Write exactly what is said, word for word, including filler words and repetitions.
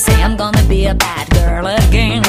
say I'm gonna be a bad girl again.